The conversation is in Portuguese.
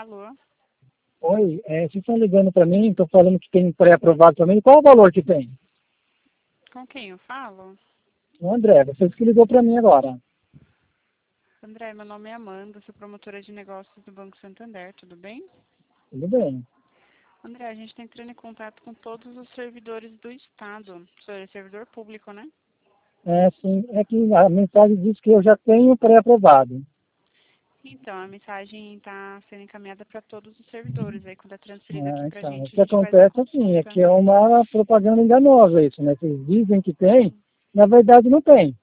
Alô? Oi, vocês estão ligando para mim, estou falando que tem pré-aprovado para mim. Qual o valor que tem? Com quem eu falo? O André, vocês que ligou para mim agora. André, meu nome é Amanda, sou promotora de negócios do Banco Santander, tudo bem? Tudo bem. André, a gente está entrando em contato com todos os servidores do Estado. O senhor é servidor público, né? Sim, é que a mensagem diz que eu já tenho pré-aprovado. Então, a mensagem está sendo encaminhada para todos os servidores. Aí, quando é transferido aqui para Então, o a que gente faz a acontece assim, é consulta. que é uma propaganda enganosa isso, né? Vocês dizem que tem, na verdade não tem.